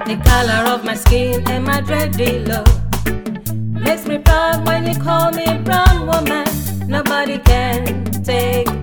The color of my skin and my dreadlock makes me proud when you call me brown woman. Nobody can take